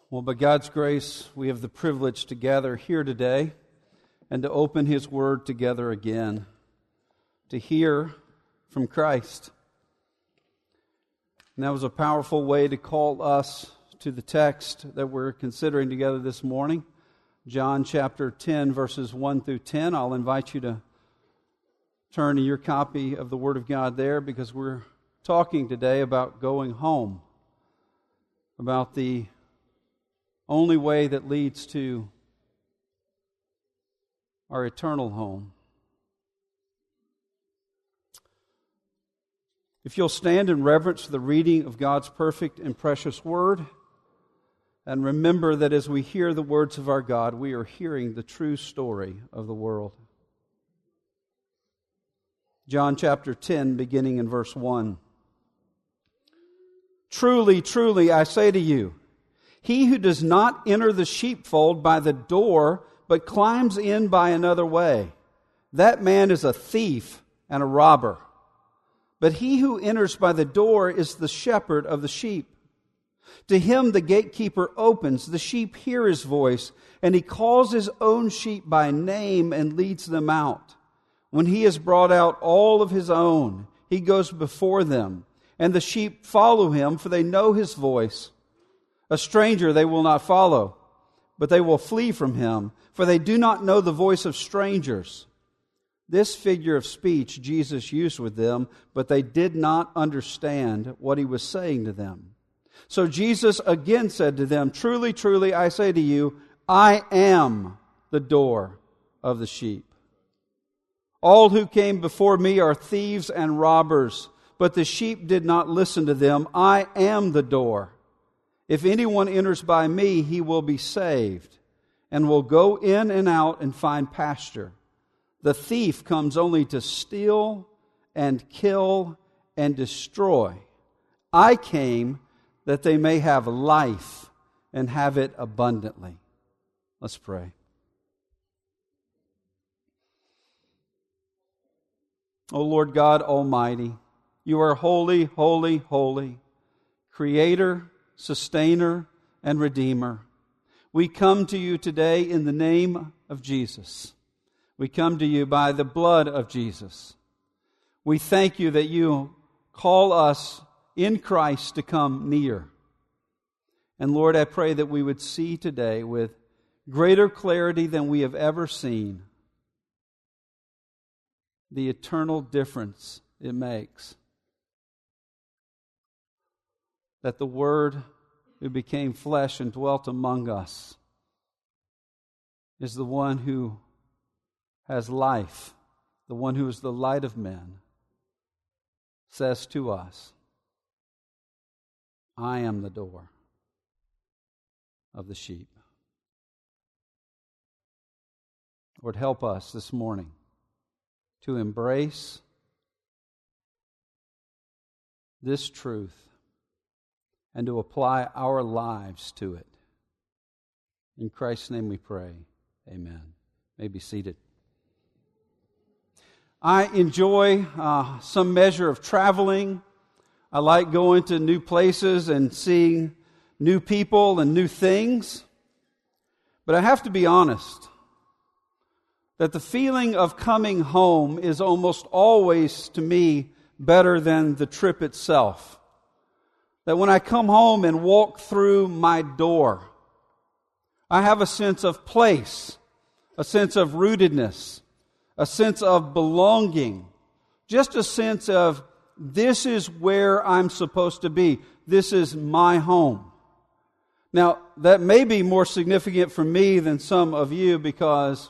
Well, by God's grace, we have the privilege to gather here today and to open His Word together again, to hear from Christ. And that was a powerful way to call us to the text that we're considering together this morning, John chapter 10, verses 1 through 10. I'll invite you to turn to your copy of the Word of God there, because we're talking today about going home, about the only way that leads to our eternal home. If you'll stand in reverence for the reading of God's perfect and precious Word, and remember that as we hear the words of our God, we are hearing the true story of the world. John chapter 10, beginning in verse 1. Truly, truly, I say to you, he who does not enter the sheepfold by the door, but climbs in by another way, that man is a thief and a robber. But he who enters by the door is the shepherd of the sheep. To him the gatekeeper opens, the sheep hear his voice, and he calls his own sheep by name and leads them out. When he has brought out all of his own, he goes before them, and the sheep follow him, for they know his voice. A stranger they will not follow, but they will flee from him, for they do not know the voice of strangers. This figure of speech Jesus used with them, but they did not understand what he was saying to them. So Jesus again said to them, Truly, truly, I say to you, I am the door of the sheep. All who came before me are thieves and robbers, but the sheep did not listen to them. I am the door. If anyone enters by me, he will be saved, and will go in and out and find pasture. The thief comes only to steal and kill and destroy. I came that they may have life and have it abundantly. Let's pray. O Lord God Almighty, you are holy, holy, holy, Creator, Sustainer, and Redeemer. We come to you today in the name of Jesus. We come to you by the blood of Jesus. We thank you that you call us in Christ to come near. And Lord, I pray that we would see today with greater clarity than we have ever seen the eternal difference it makes. That the Word who became flesh and dwelt among us is the one who has life, the one who is the light of men, says to us, I am the door of the sheep. Lord, help us this morning to embrace this truth and to apply our lives to it. In Christ's name we pray. Amen. You may be seated. I enjoy some measure of traveling. I like going to new places and seeing new people and new things. But I have to be honest that the feeling of coming home is almost always, to me, better than the trip itself. That when I come home and walk through my door, I have a sense of place, a sense of rootedness, a sense of belonging, just a sense of this is where I'm supposed to be. This is my home. Now, that may be more significant for me than some of you, because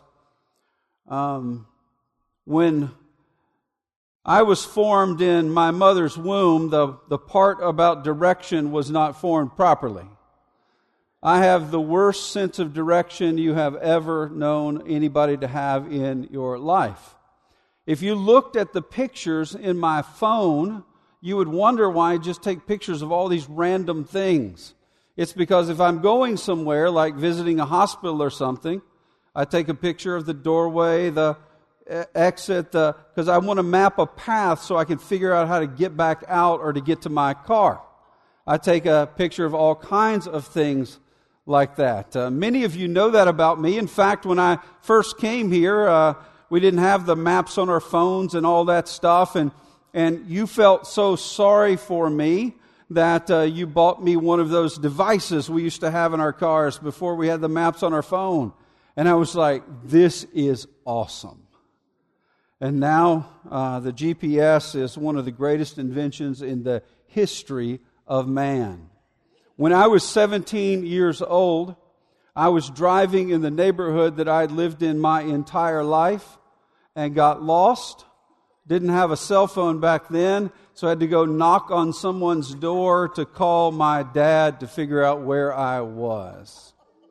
when I was formed in my mother's womb, the part about direction was not formed properly. I have the worst sense of direction you have ever known anybody to have in your life. If you looked at the pictures in my phone, you would wonder why I just take pictures of all these random things. It's because if I'm going somewhere, like visiting a hospital or something, I take a picture of the doorway, the exit, because I want to map a path so I can figure out how to get back out or to get to my car. I take a picture of all kinds of things like that. Many of you know that about me. In fact, when I first came here, we didn't have the maps on our phones and all that stuff, and you felt so sorry for me that you bought me one of those devices we used to have in our cars before we had the maps on our phone. And I was like, this is awesome. And now the GPS is one of the greatest inventions in the history of man. When I was 17 years old, I was driving in the neighborhood that I'd lived in my entire life and got lost. Didn't have a cell phone back then, so I had to go knock on someone's door to call my dad to figure out where I was.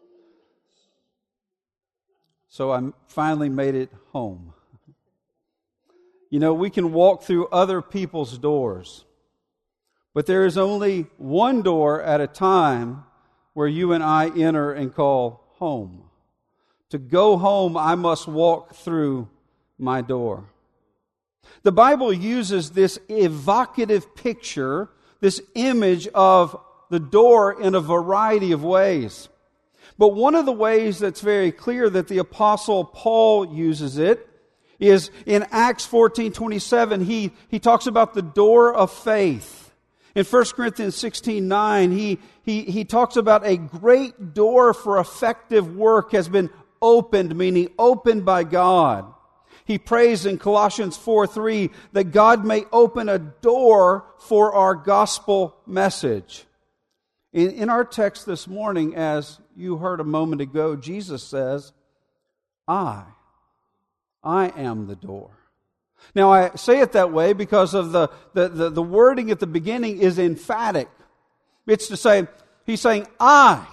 So I finally made it home. You know, we can walk through other people's doors, but there is only one door at a time where you and I enter and call home. To go home, I must walk through my door. The Bible uses this evocative picture, this image of the door in a variety of ways. But one of the ways that's very clear that the Apostle Paul uses it is in Acts 14:27. He talks about the door of faith. In 1 Corinthians 16:9, he talks about a great door for effective work has been opened, meaning opened by God. He prays in Colossians 4:3 that God may open a door for our gospel message. In our text this morning, as you heard a moment ago, Jesus says, I am the door. Now, I say it that way because of the wording at the beginning is emphatic. It's to say, he's saying, I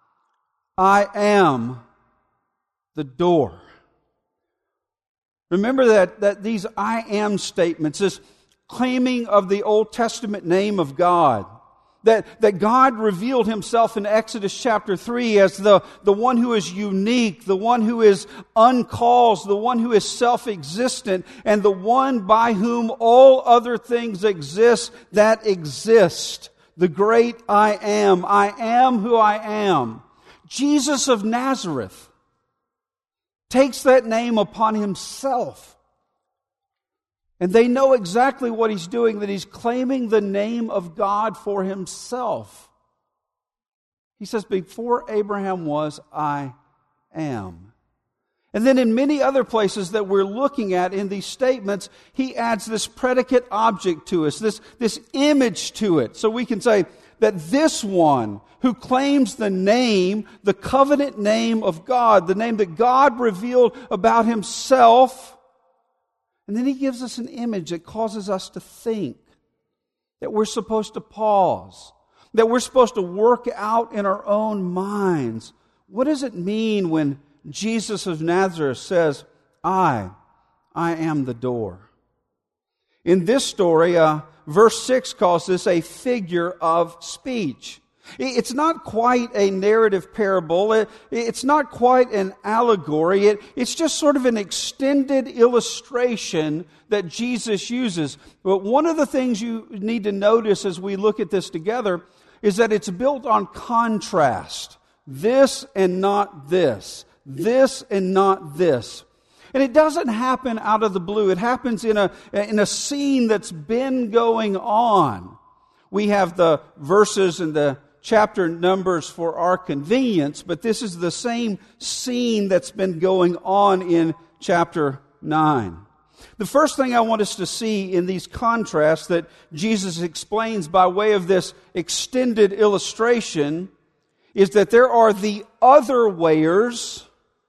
am the door. Remember that these I am statements, this claiming of the Old Testament name of God, that God revealed Himself in Exodus chapter 3 as the one who is unique, the one who is uncaused, the one who is self-existent, and the one by whom all other things exist that exist. The great I am who I am. Jesus of Nazareth takes that name upon Himself. And they know exactly what He's doing, that He's claiming the name of God for Himself. He says, before Abraham was, I am. And then in many other places that we're looking at in these statements, He adds this predicate object to us, this image to it. So we can say that this one who claims the name, the covenant name of God, the name that God revealed about Himself. And then He gives us an image that causes us to think, that we're supposed to pause, that we're supposed to work out in our own minds. What does it mean when Jesus of Nazareth says, I am the door? In this story, verse 6 calls this a figure of speech. It's not quite a narrative parable. It's not quite an allegory. It's just sort of an extended illustration that Jesus uses. But one of the things you need to notice as we look at this together is that it's built on contrast. This and not this. This and not this. And it doesn't happen out of the blue. It happens in a scene that's been going on. We have the verses and the chapter numbers for our convenience, but this is the same scene that's been going on in chapter 9. The first thing I want us to see in these contrasts that Jesus explains by way of this extended illustration is that there are the other wayers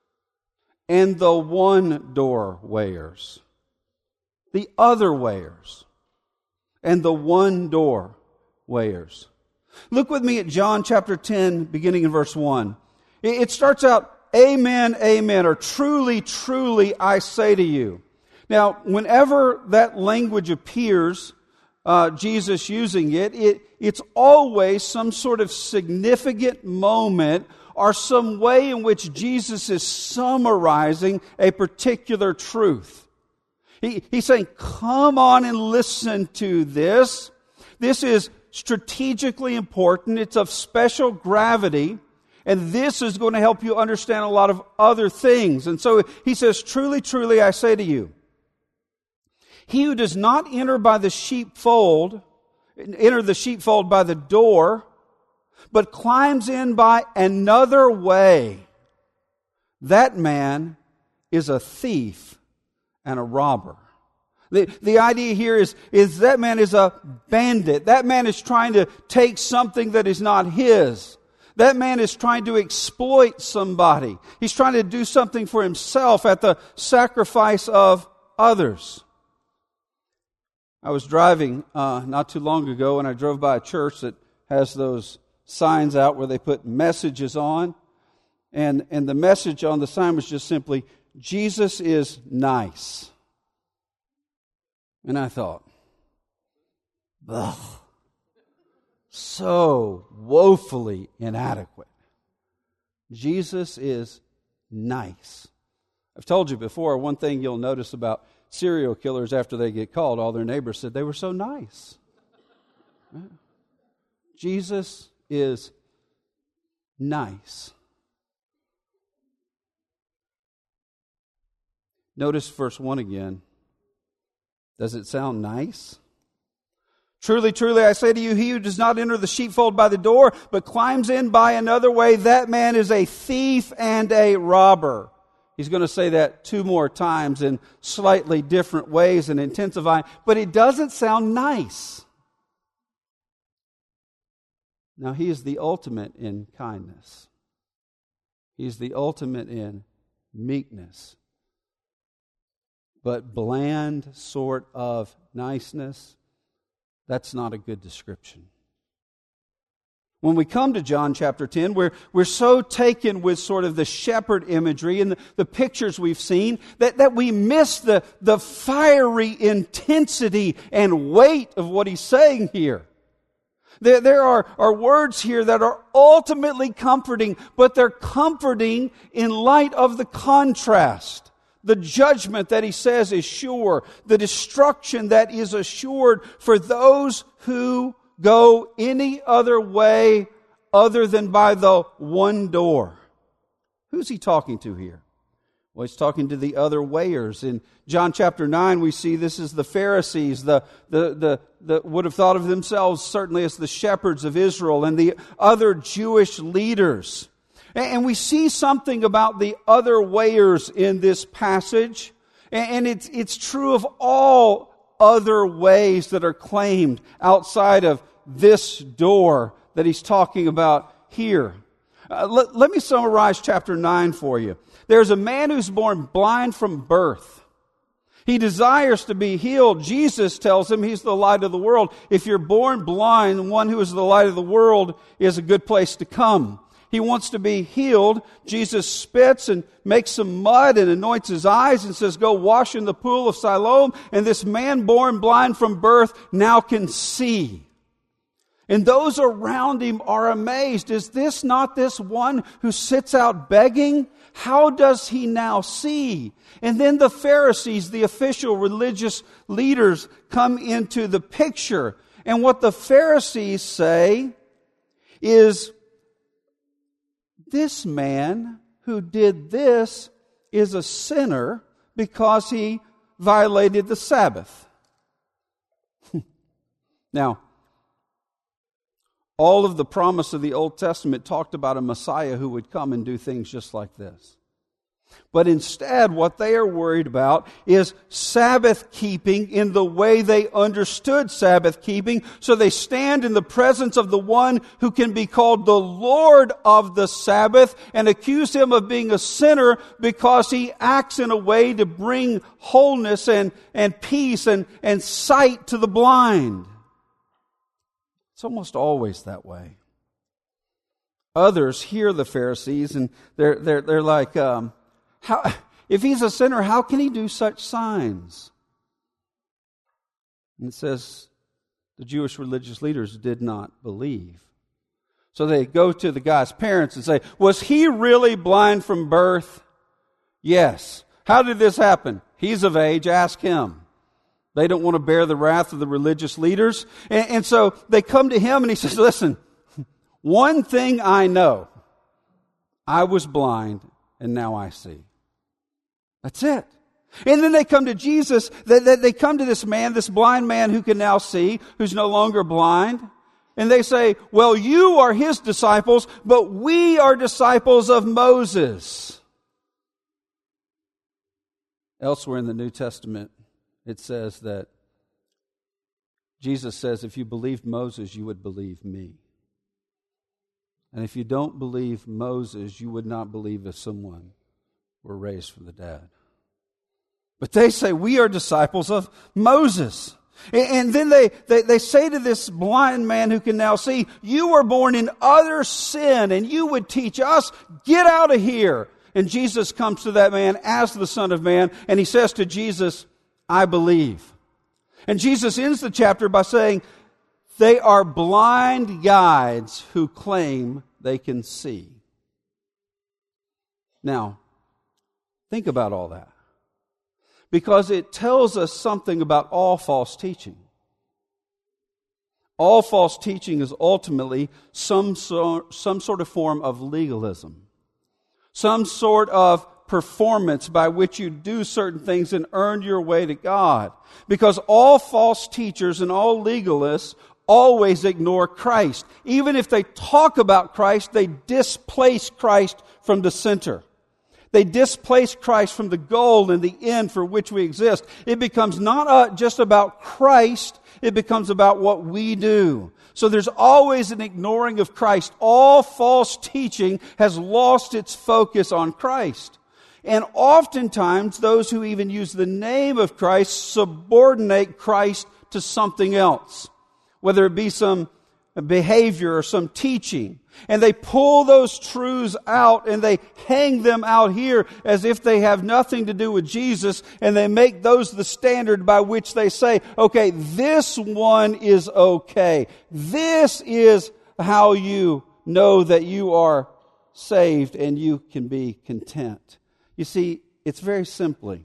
and the one door wayers. The other wayers and the one door wayers. Look with me at John chapter 10, beginning in verse 1. It starts out, Amen, amen, or truly, truly, I say to you. Now, whenever that language appears, Jesus using it's always some sort of significant moment or some way in which Jesus is summarizing a particular truth. He's saying, come on and listen to this. This is strategically important. It's of special gravity. And this is going to help you understand a lot of other things. And so he says, truly, truly, I say to you, he who does not enter the sheepfold by the door, but climbs in by another way, that man is a thief and a robber. The idea here is that man is a bandit. That man is trying to take something that is not his. That man is trying to exploit somebody. He's trying to do something for himself at the sacrifice of others. I was driving not too long ago, and I drove by a church that has those signs out where they put messages on. And the message on the sign was just simply, Jesus is nice. And I thought, ugh, so woefully inadequate. Jesus is nice. I've told you before, one thing you'll notice about serial killers after they get caught, all their neighbors said they were so nice. Jesus is nice. Notice verse 1 again. Does it sound nice? Truly, truly, I say to you, he who does not enter the sheepfold by the door, but climbs in by another way, that man is a thief and a robber. He's going to say that 2 more times in slightly different ways and intensifying, but it doesn't sound nice. Now, he is the ultimate in kindness. He's the ultimate in meekness. But bland sort of niceness, that's not a good description. When we come to John chapter 10, we're so taken with sort of the shepherd imagery and the pictures we've seen that we miss the fiery intensity and weight of what he's saying here. There are words here that are ultimately comforting, but they're comforting in light of the contrast. The judgment that he says is sure. The destruction that is assured for those who go any other way other than by the one door. Who's he talking to here? Well, he's talking to the other wayers. In John chapter 9, we see this is the Pharisees, the would have thought of themselves certainly as the shepherds of Israel, and the other Jewish leaders. And we see something about the other wayers in this passage. And it's true of all other ways that are claimed outside of this door that he's talking about here. Let me summarize chapter 9 for you. There's a man who's born blind from birth. He desires to be healed. Jesus tells him he's the light of the world. If you're born blind, the one who is the light of the world is a good place to come. He wants to be healed. Jesus spits and makes some mud and anoints his eyes and says, go wash in the pool of Siloam. And this man born blind from birth now can see. And those around him are amazed. Is this not this one who sits out begging? How does he now see? And then the Pharisees, the official religious leaders, come into the picture. And what the Pharisees say is, this man who did this is a sinner because he violated the Sabbath. Now, all of the promise of the Old Testament talked about a Messiah who would come and do things just like this. But instead, what they are worried about is Sabbath keeping in the way they understood Sabbath keeping. So they stand in the presence of the one who can be called the Lord of the Sabbath and accuse him of being a sinner because he acts in a way to bring wholeness and peace and sight to the blind. It's almost always that way. Others hear the Pharisees and they're like, how, if he's a sinner, how can he do such signs? And it says the Jewish religious leaders did not believe. So they go to the guy's parents and say, was he really blind from birth? Yes. How did this happen? He's of age, ask him. They don't want to bear the wrath of the religious leaders. And so they come to him and he says, listen, one thing I know. I was blind, and now I see. That's it. And then they come to Jesus. They come to this man, this blind man who can now see, who's no longer blind. And they say, well, you are his disciples, but we are disciples of Moses. Elsewhere in the New Testament, it says that Jesus says, if you believed Moses, you would believe me. And if you don't believe Moses, you would not believe if someone were raised from the dead. But they say, we are disciples of Moses. And then they say to this blind man who can now see, you were born in utter sin, and you would teach us, get out of here. And Jesus comes to that man as the Son of Man, and he says to Jesus, I believe. And Jesus ends the chapter by saying, they are blind guides who claim they can see. Now, think about all that. Because it tells us something about all false teaching. All false teaching is ultimately some sort of form of legalism. Some sort of performance by which you do certain things and earn your way to God. Because all false teachers and all legalists always ignore Christ. Even if they talk about Christ, they displace Christ from the center. They displace Christ from the goal and the end for which we exist. It becomes not just about Christ, it becomes about what we do. So there's always an ignoring of Christ. All false teaching has lost its focus on Christ. And oftentimes, those who even use the name of Christ subordinate Christ to something else, whether it be some behavior or some teaching. And they pull those truths out and they hang them out here as if they have nothing to do with Jesus, and they make those the standard by which they say, okay, this one is okay. This is how you know that you are saved and you can be content. You see, it's very simply,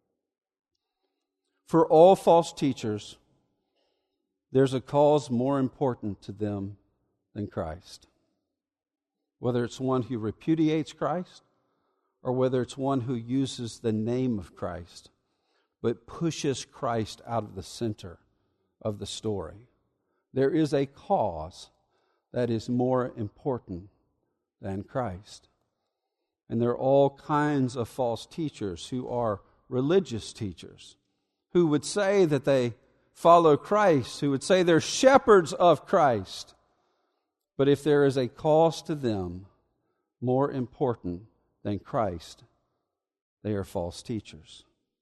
for all false teachers, there's a cause more important to them than Christ. Whether it's one who repudiates Christ or whether it's one who uses the name of Christ but pushes Christ out of the center of the story. There is a cause that is more important than Christ. And there are all kinds of false teachers who are religious teachers who would say that they follow Christ, who would say they're shepherds of Christ. But if there is a cause to them more important than Christ, they are false teachers.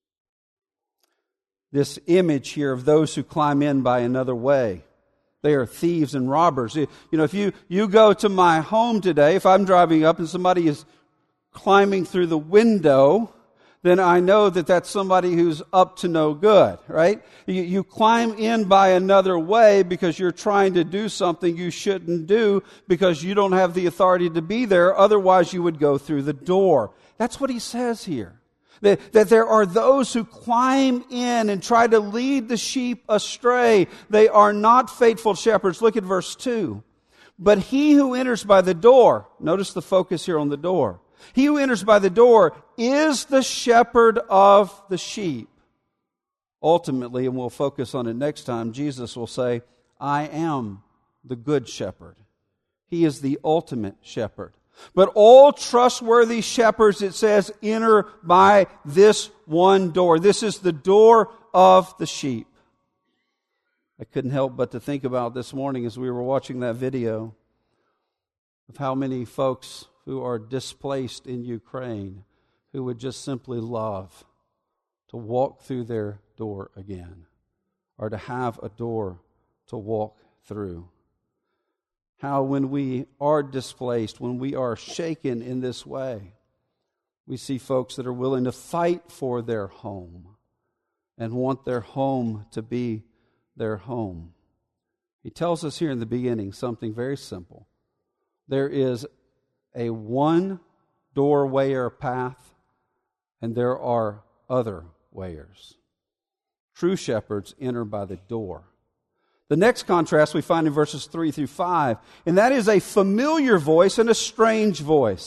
This image here of those who climb in by another way, they are thieves and robbers. You know, if you go to my home today, if I'm driving up and somebody is climbing through the window, then I know that that's somebody who's up to no good, right? You climb in by another way because you're trying to do something you shouldn't do because you don't have the authority to be there. Otherwise, you would go through the door. That's what he says here. That there are those who climb in and try to lead the sheep astray. They are not faithful shepherds. Look at verse 2. But he who enters by the door, notice the focus here on the door. He who enters by the door is the shepherd of the sheep. Ultimately, and we'll focus on it next time, Jesus will say, I am the good shepherd. He is the ultimate shepherd. But all trustworthy shepherds, it says, enter by this one door. This is the door of the sheep. I couldn't help but to think about this morning as we were watching that video of how many folks who are displaced in Ukraine who would just simply love to walk through their door again, or to have a door to walk through. How when we are displaced, when we are shaken in this way, we see folks that are willing to fight for their home and want their home to be their home. He tells us here in the beginning something very simple. There is a one doorway or path, and there are other wayers. True shepherds enter by the door. The next contrast we find in verses 3 through 5, and that is a familiar voice and a strange voice.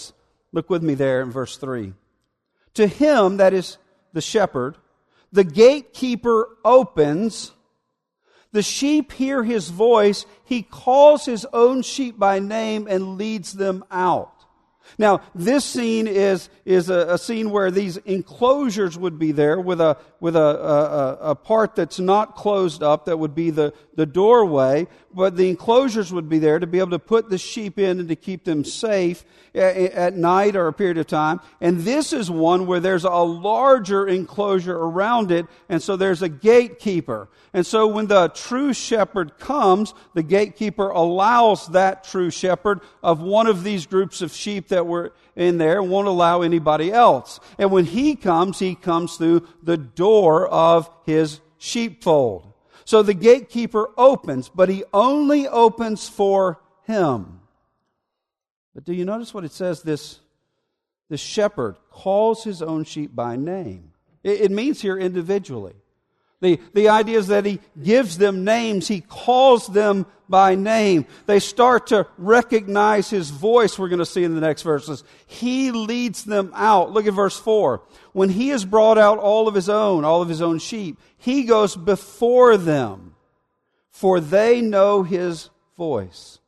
Look with me there in verse 3. To him, that is the shepherd, the gatekeeper opens. The sheep hear his voice. He calls his own sheep by name and leads them out. Now, this scene is a scene where these enclosures would be there with a part that's not closed up, that would be the doorway, but the enclosures would be there to be able to put the sheep in and to keep them safe at night or a period of time. And this is one where there's a larger enclosure around it, and so there's a gatekeeper. And so when the true shepherd comes, the gatekeeper allows that true shepherd of one of these groups of sheep that were in there, won't allow anybody else. And when he comes through the door of his sheepfold. So the gatekeeper opens, but he only opens for him. But do you notice what it says? This shepherd calls his own sheep by name. It means here individually. The idea is that he gives them names. He calls them by name. They start to recognize his voice, we're going to see in the next verses. He leads them out. Look at verse 4. When he has brought out all of his own sheep, he goes before them, for they know his voice.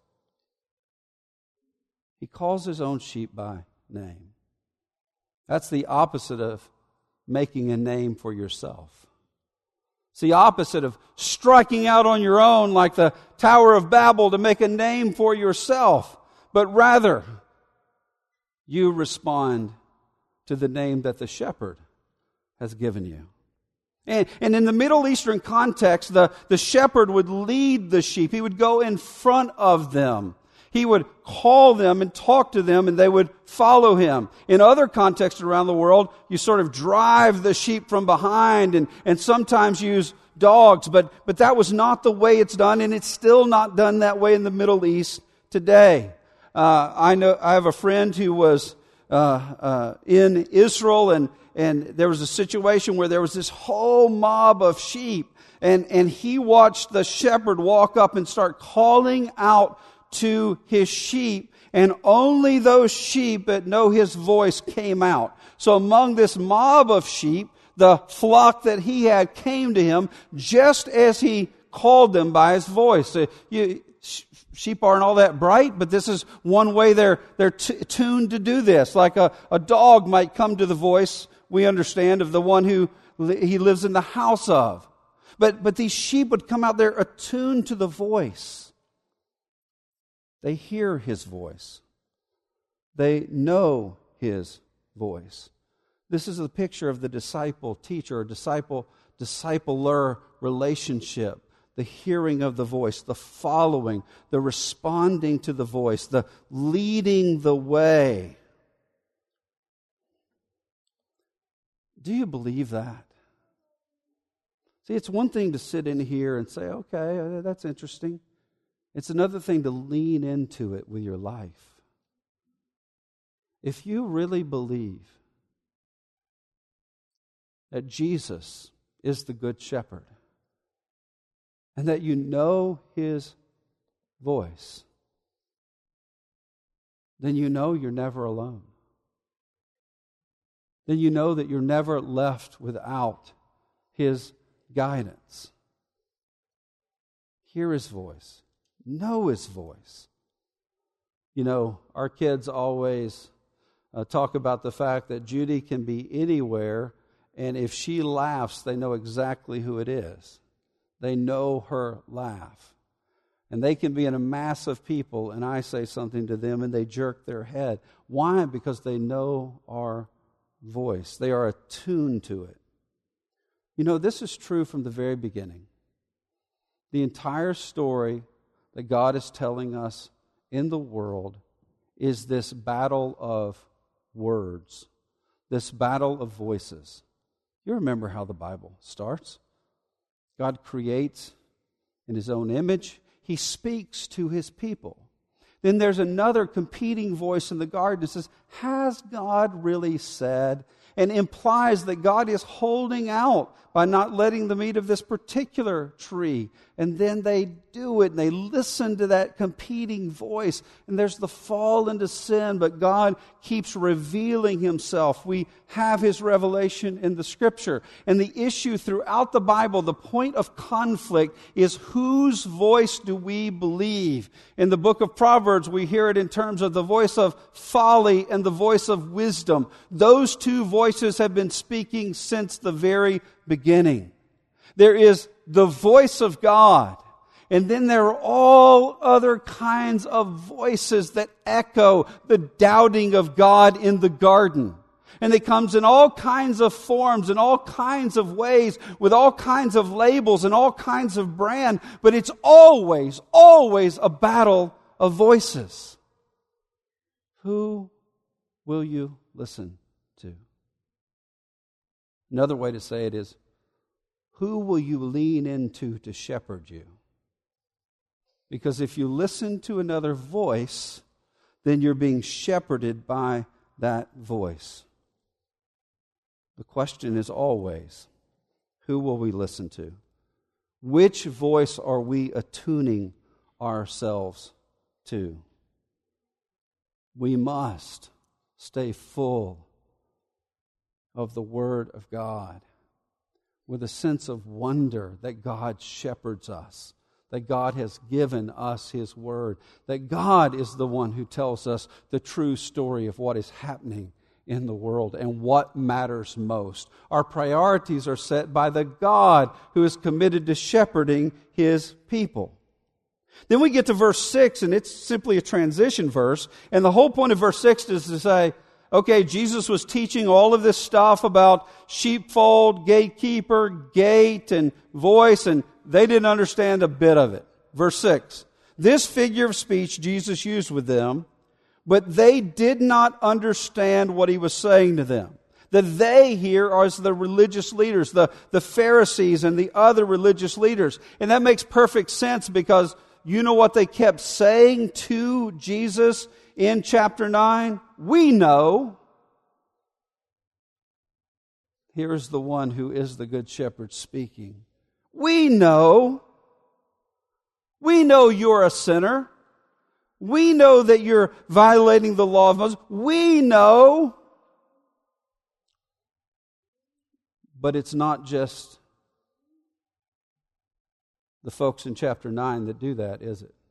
He calls his own sheep by name. That's the opposite of making a name for yourself. It's the opposite of striking out on your own like the Tower of Babel to make a name for yourself. But rather, you respond to the name that the shepherd has given you. And in the Middle Eastern context, the shepherd would lead the sheep. He would go in front of them. He would call them and talk to them, and they would follow him. In other contexts around the world, you sort of drive the sheep from behind and sometimes use dogs, but that was not the way it's done, and it's still not done that way in the Middle East today. I have a friend who was in Israel, and there was a situation where there was this whole mob of sheep, and he watched the shepherd walk up and start calling out to his sheep, and only those sheep that know his voice came out. So among this mob of sheep, the flock that he had came to him just as he called them by his voice. Sheep aren't all that bright, but this is one way they're tuned to do this. Like a dog might come to the voice, we understand, of the one who he lives in the house of. But these sheep would come out there attuned to the voice. They hear his voice. They know his voice. This is a picture of the disciple-teacher or discipler relationship. The hearing of the voice, the following, the responding to the voice, the leading the way. Do you believe that? See, it's one thing to sit in here and say, okay, that's interesting. It's another thing to lean into it with your life. If you really believe that Jesus is the Good Shepherd and that you know his voice, then you know you're never alone. Then you know that you're never left without his guidance. Hear his voice. Know his voice. You know, our kids always talk about the fact that Judy can be anywhere, and if she laughs, they know exactly who it is. They know her laugh. And they can be in a mass of people, and I say something to them, and they jerk their head. Why? Because they know our voice. They are attuned to it. You know, this is true from the very beginning. The entire story that God is telling us in the world is this battle of words, this battle of voices. You remember how the Bible starts. God creates in his own image. He speaks to his people. Then there's another competing voice in the garden that says, has God really said? And implies that God is holding out by not letting them eat of this particular tree. And then they do it, and they listen to that competing voice. And there's the fall into sin, but God keeps revealing Himself. We have His revelation in the Scripture. And the issue throughout the Bible, the point of conflict, is whose voice do we believe? In the book of Proverbs, we hear it in terms of the voice of folly and the voice of wisdom. Those two voices have been speaking since the very beginning. There is the voice of God, and then there are all other kinds of voices that echo the doubting of God in the garden. And it comes in all kinds of forms, in all kinds of ways, with all kinds of labels and all kinds of brand, but it's always a battle of voices. Who will you listen to? Another way to say it is, who will you lean into to shepherd you? Because if you listen to another voice, then you're being shepherded by that voice. The question is always, who will we listen to? Which voice are we attuning ourselves to? We must stay full of the Word of God, with a sense of wonder that God shepherds us, that God has given us His Word, that God is the one who tells us the true story of what is happening in the world and what matters most. Our priorities are set by the God who is committed to shepherding His people. Then we get to verse 6, and it's simply a transition verse, and the whole point of verse 6 is to say, okay, Jesus was teaching all of this stuff about sheepfold, gatekeeper, gate, and voice, and they didn't understand a bit of it. Verse 6, this figure of speech Jesus used with them, but they did not understand what He was saying to them. The they here are the religious leaders, the Pharisees and the other religious leaders. And that makes perfect sense because you know what they kept saying to Jesus in chapter 9? We know. Here is the one who is the good shepherd speaking. We know. We know you're a sinner. We know that you're violating the law of Moses. We know. But it's not just the folks in chapter 9 that do that, is it?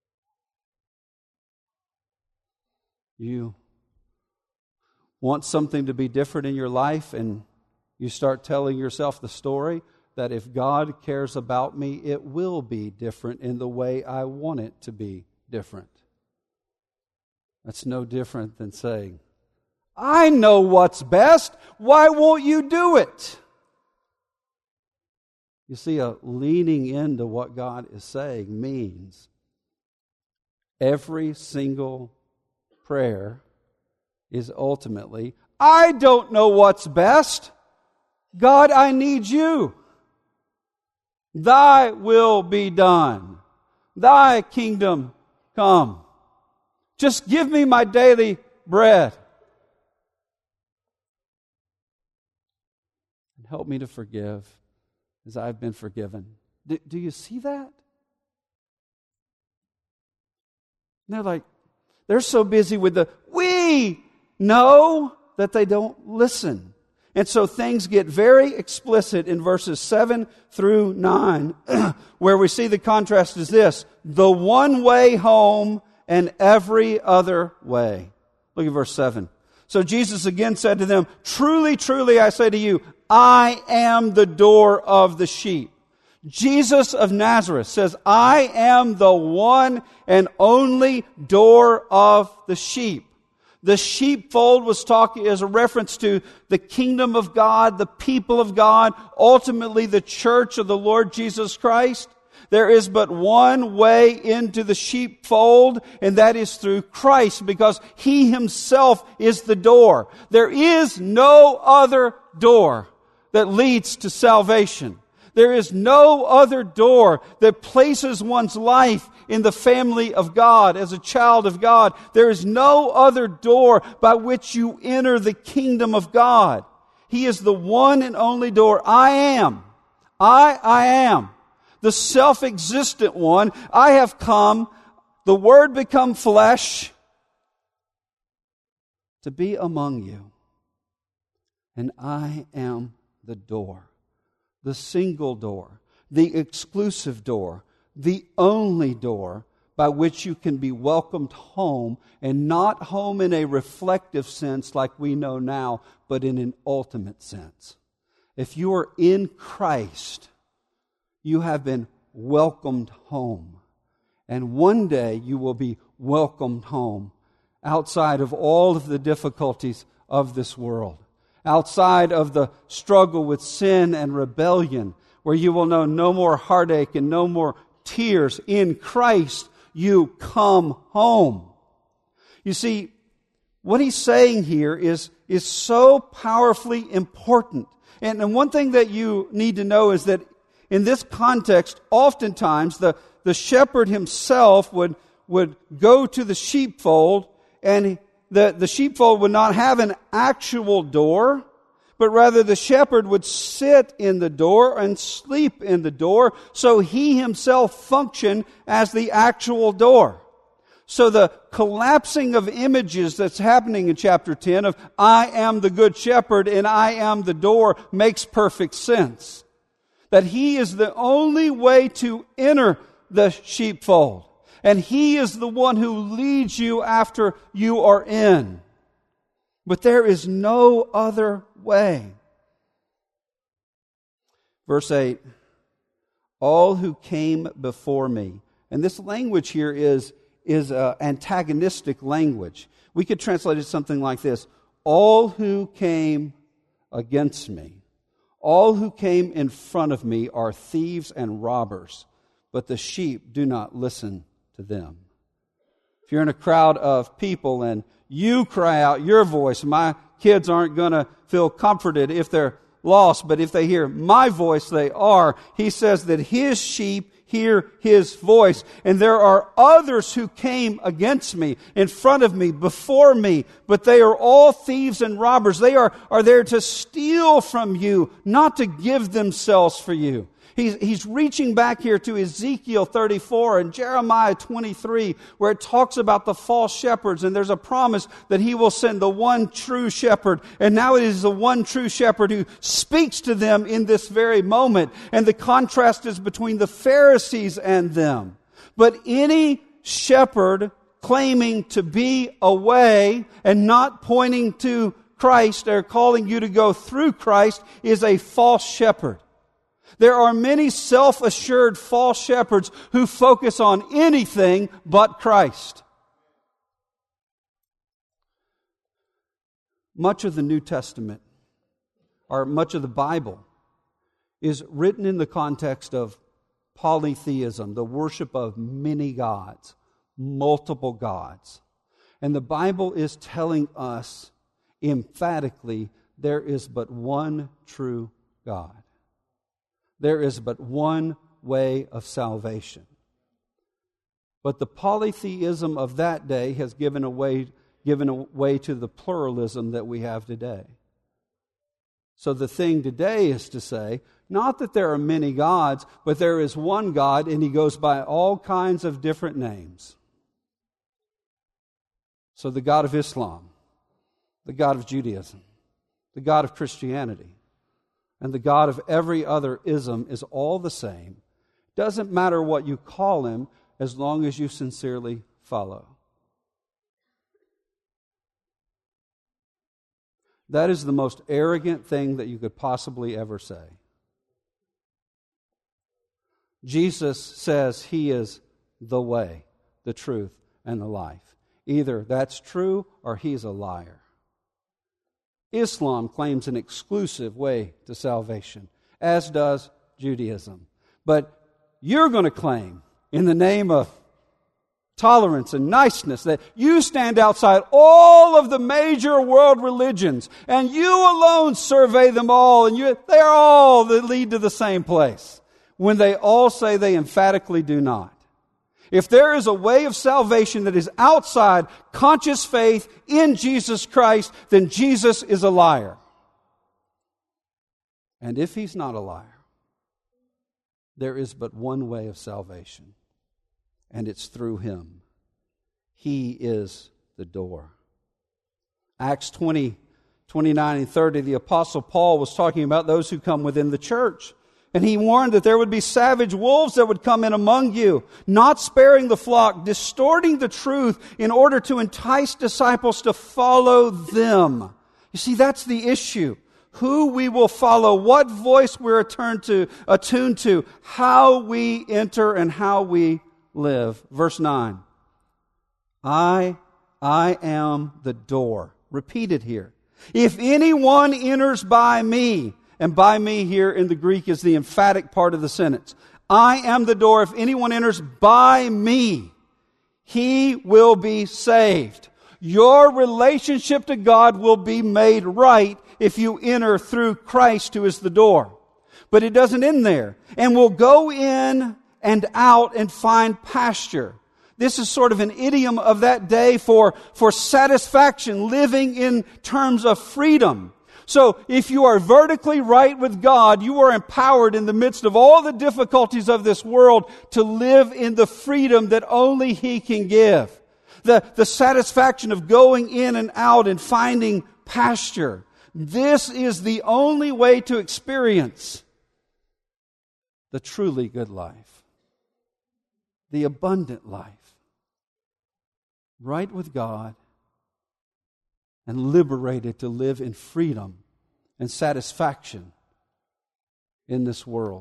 You want something to be different in your life, and you start telling yourself the story that if God cares about me, it will be different in the way I want it to be different. That's no different than saying, I know what's best. Why won't you do it? You see, a leaning into what God is saying means every single prayer is ultimately, I don't know what's best. God, I need you. Thy will be done. Thy kingdom come. Just give me my daily bread. And help me to forgive as I've been forgiven. Do you see that? And they're so busy with the we know that they don't listen. And so things get very explicit in verses 7 through 9, where we see the contrast is this: the one way home and every other way. Look at verse 7. So Jesus again said to them, truly, truly, I say to you, I am the door of the sheep. Jesus of Nazareth says, I am the one and only door of the sheep. The sheepfold was talking as a reference to the kingdom of God, the people of God, ultimately the church of the Lord Jesus Christ. There is but one way into the sheepfold, and that is through Christ, because He Himself is the door. There is no other door that leads to salvation. There is no other door that places one's life in the family of God, as a child of God. There is no other door by which you enter the kingdom of God. He is the one and only door. I am. I am. The self-existent one. I have come, the Word become flesh, to be among you. And I am the door. The single door. The exclusive door. The only door by which you can be welcomed home, and not home in a reflective sense like we know now, but in an ultimate sense. If you are in Christ, you have been welcomed home. And one day you will be welcomed home outside of all of the difficulties of this world, outside of the struggle with sin and rebellion, where you will know no more heartache and no more tears. In Christ, you come home. You see, what he's saying here is so powerfully important. And one thing that you need to know is that in this context, oftentimes the shepherd himself would go to the sheepfold, and the sheepfold would not have an actual door, but rather the shepherd would sit in the door and sleep in the door, so he himself functioned as the actual door. So the collapsing of images that's happening in chapter 10 of I am the good shepherd and I am the door makes perfect sense. That he is the only way to enter the sheepfold. And he is the one who leads you after you are in. But there is no other way. Verse 8, all who came before me. And this language here is antagonistic language. We could translate it something like this. All who came against me, all who came in front of me are thieves and robbers, but the sheep do not listen to them. If you're in a crowd of people and you cry out your voice, my kids aren't going to feel comforted if they're lost, but if they hear my voice, they are. He says that his sheep hear his voice. And there are others who came against me, in front of me, before me, but they are all thieves and robbers. They are there to steal from you, not to give themselves for you. He's reaching back here to Ezekiel 34 and Jeremiah 23, where it talks about the false shepherds, and there's a promise that he will send the one true shepherd. And now it is the one true shepherd who speaks to them in this very moment. And the contrast is between the Pharisees and them. But any shepherd claiming to be a way and not pointing to Christ or calling you to go through Christ is a false shepherd. There are many self-assured false shepherds who focus on anything but Christ. Much of the New Testament, or much of the Bible, is written in the context of polytheism, the worship of many gods, multiple gods. And the Bible is telling us emphatically there is but one true God. There is but one way of salvation. But the polytheism of that day has given way to the pluralism that we have today. So the thing today is to say, not that there are many gods, but there is one God, and He goes by all kinds of different names. So the God of Islam, the God of Judaism, the God of Christianity, and the God of every other ism is all the same. Doesn't matter what you call Him as long as you sincerely follow. That is the most arrogant thing that you could possibly ever say. Jesus says He is the way, the truth, and the life. Either that's true or He's a liar. Islam claims an exclusive way to salvation, as does Judaism. But you're going to claim, in the name of tolerance and niceness, that you stand outside all of the major world religions, and you alone survey them all, and they're all that lead to the same place, when they all say they emphatically do not. If there is a way of salvation that is outside conscious faith in Jesus Christ, then Jesus is a liar. And if He's not a liar, there is but one way of salvation, and it's through Him. He is the door. Acts 20, 29 and 30, the Apostle Paul was talking about those who come within the church. And he warned that there would be savage wolves that would come in among you, not sparing the flock, distorting the truth in order to entice disciples to follow them. You see, that's the issue. Who we will follow, what voice we're attuned to, how we enter and how we live. Verse 9. I am the door. Repeated here. If anyone enters by me, and by me here in the Greek is the emphatic part of the sentence. I am the door. If anyone enters by me, he will be saved. Your relationship to God will be made right if you enter through Christ, who is the door. But it doesn't end there. And we'll go in and out and find pasture. This is sort of an idiom of that day for satisfaction, living in terms of freedom. So if you are vertically right with God, you are empowered in the midst of all the difficulties of this world to live in the freedom that only He can give. The satisfaction of going in and out and finding pasture. This is the only way to experience the truly good life. The abundant life. Right with God and liberated to live in freedom and satisfaction in this world.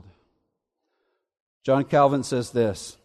John Calvin says this,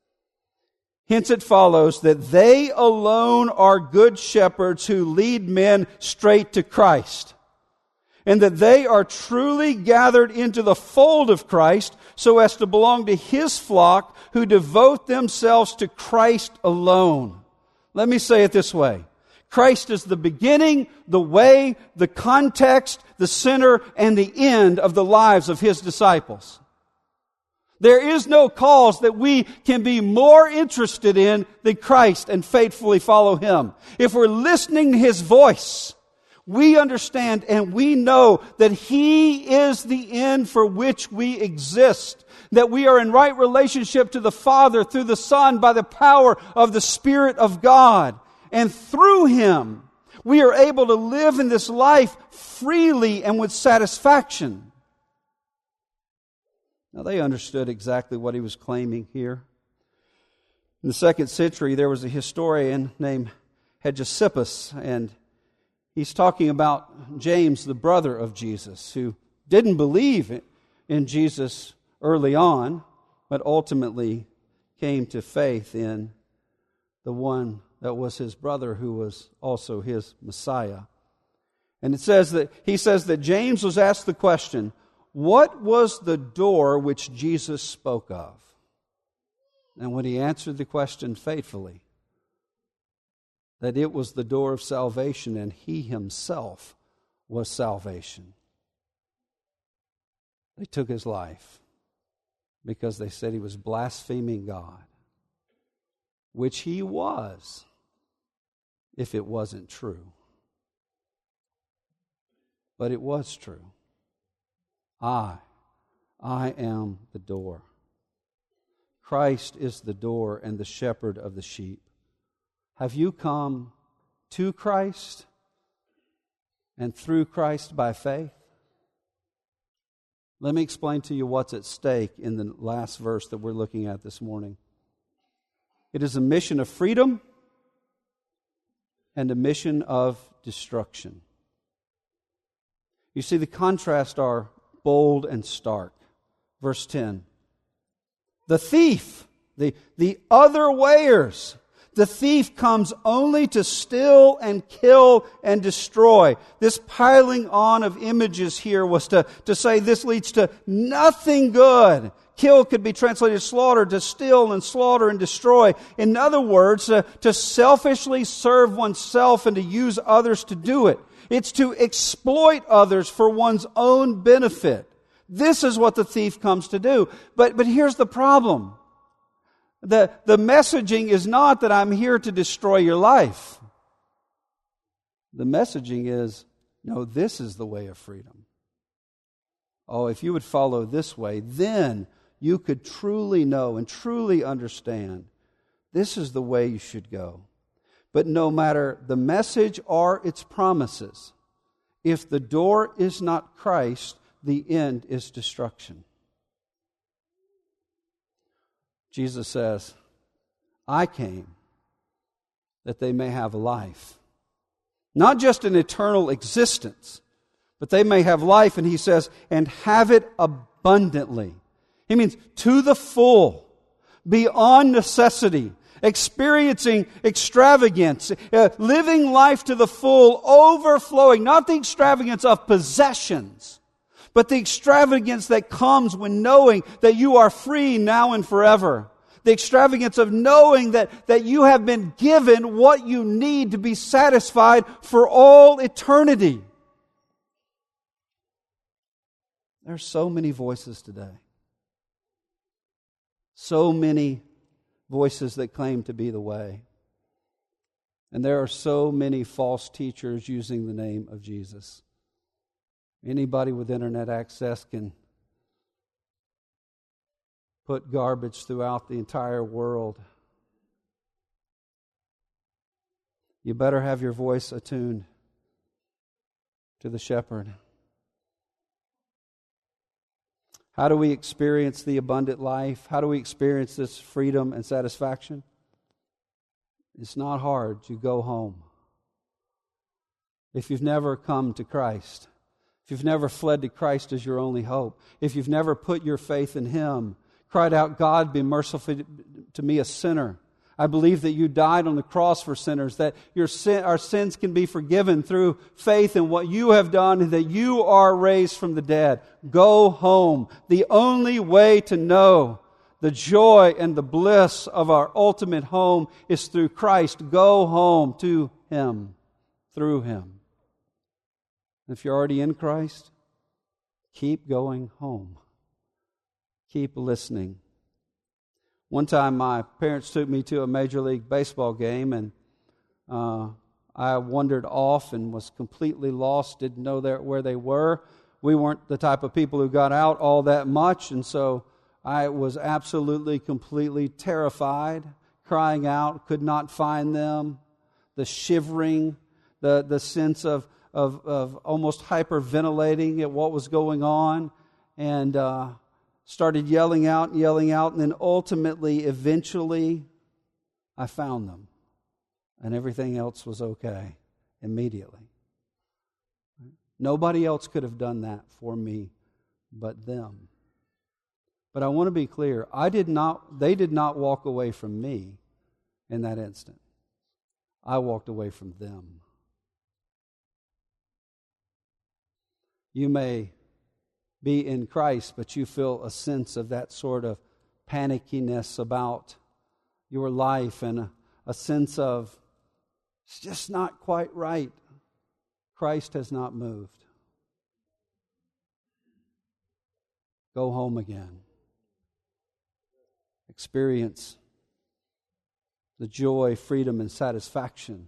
hence it follows that they alone are good shepherds who lead men straight to Christ, and that they are truly gathered into the fold of Christ so as to belong to His flock who devote themselves to Christ alone. Let me say it this way. Christ is the beginning, the way, the context, the center, and the end of the lives of His disciples. There is no cause that we can be more interested in than Christ and faithfully follow Him. If we're listening to His voice, we understand and we know that He is the end for which we exist. That we are in right relationship to the Father through the Son by the power of the Spirit of God. And through Him, we are able to live in this life freely and with satisfaction. Now, they understood exactly what he was claiming here. In the 2nd century, there was a historian named Hegesippus, and he's talking about James, the brother of Jesus, who didn't believe in Jesus early on, but ultimately came to faith in the one that was his brother, who was also his Messiah. And he says that James was asked the question, what was the door which Jesus spoke of? And when he answered the question faithfully, that it was the door of salvation and He Himself was salvation, they took His life because they said He was blaspheming God, which He was, if it wasn't true. But it was true. I am the door. Christ is the door and the shepherd of the sheep. Have you come to Christ and through Christ by faith? Let me explain to you what's at stake in the last verse that we're looking at this morning. It is a mission of freedom and a mission of destruction. You see, the contrasts are bold and stark. Verse 10. The thief, the otherwayers, the thief comes only to steal and kill and destroy. This piling on of images here was to say this leads to nothing good. Kill could be translated slaughter, to steal and slaughter and destroy. In other words, to selfishly serve oneself and to use others to do it. It's to exploit others for one's own benefit. This is what the thief comes to do. But here's the problem. The messaging is not that I'm here to destroy your life. The messaging is, no, this is the way of freedom. Oh, if you would follow this way, then you could truly know and truly understand this is the way you should go. But no matter the message or its promises, if the door is not Christ, the end is destruction. Jesus says, I came that they may have life. Not just an eternal existence, but they may have life, and he says, and have it abundantly. He means to the full, beyond necessity, experiencing extravagance, living life to the full, overflowing, not the extravagance of possessions, but the extravagance that comes when knowing that you are free now and forever. The extravagance of knowing that you have been given what you need to be satisfied for all eternity. There are so many voices today. So many voices that claim to be the way. And there are so many false teachers using the name of Jesus. Anybody with internet access can put garbage throughout the entire world. You better have your voice attuned to the shepherd. How do we experience the abundant life? How do we experience this freedom and satisfaction? It's not hard. You go home. If you've never come to Christ, if you've never fled to Christ as your only hope, if you've never put your faith in Him, cried out, God, be merciful to me, a sinner. I believe that you died on the cross for sinners, that our sins can be forgiven through faith in what you have done, and that you are raised from the dead. Go home. The only way to know the joy and the bliss of our ultimate home is through Christ. Go home to Him, through Him. If you're already in Christ, keep going home. Keep listening. One time my parents took me to a Major League Baseball game, and I wandered off and was completely lost, didn't know where they were. We weren't the type of people who got out all that much, and so I was absolutely, completely terrified, crying out, could not find them. The shivering, the sense of almost hyperventilating at what was going on, and started yelling out, and then ultimately, eventually, I found them. And everything else was okay immediately. Nobody else could have done that for me but them. But I want to be clear, they did not walk away from me in that instant. I walked away from them. You may be in Christ, but you feel a sense of that sort of panickiness about your life and a sense of it's just not quite right. Christ has not moved. Go home again. Experience the joy, freedom, and satisfaction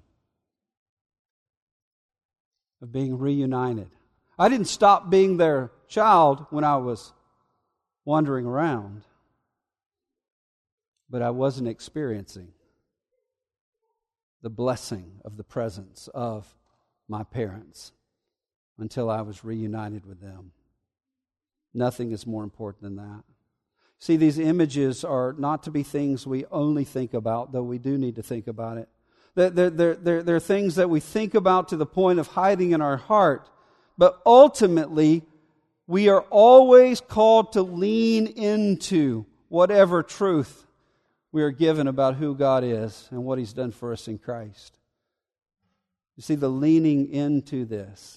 of being reunited. I didn't stop being their child when I was wandering around, but I wasn't experiencing the blessing of the presence of my parents until I was reunited with them. Nothing is more important than that. See, these images are not to be things we only think about, though we do need to think about it. They're things that we think about to the point of hiding in our heart. But ultimately, we are always called to lean into whatever truth we are given about who God is and what He's done for us in Christ. You see, the leaning into this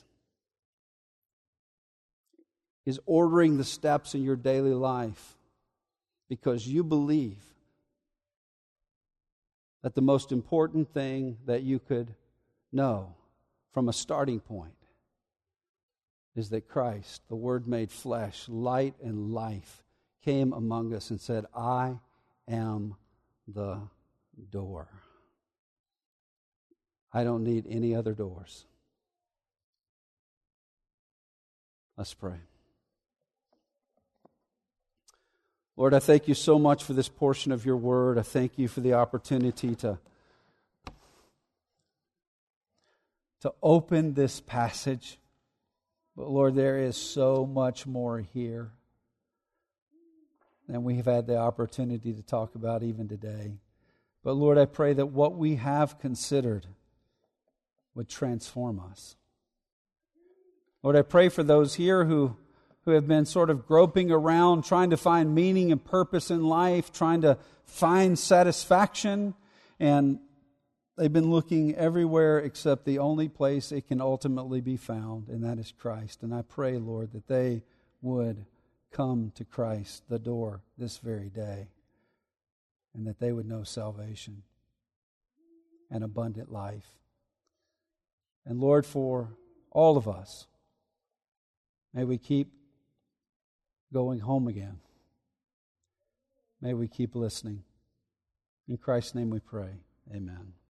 is ordering the steps in your daily life because you believe that the most important thing that you could know from a starting point is that Christ, the Word made flesh, light and life, came among us and said, I am the door. I don't need any other doors. Let's pray. Lord, I thank you so much for this portion of your word. I thank you for the opportunity to open this passage. But Lord, there is so much more here than we have had the opportunity to talk about even today. But Lord, I pray that what we have considered would transform us. Lord, I pray for those here who have been sort of groping around, trying to find meaning and purpose in life, trying to find satisfaction, and they've been looking everywhere except the only place it can ultimately be found, and that is Christ. And I pray, Lord, that they would come to Christ, the door, this very day, and that they would know salvation and abundant life. And Lord, for all of us, may we keep going home again. May we keep listening. In Christ's name we pray. Amen.